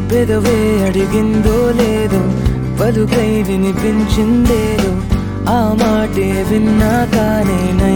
పెదవే అడిగిందో లేదో పలుకై వినిపించిందేదో ఆ మాటే విన్నాకానే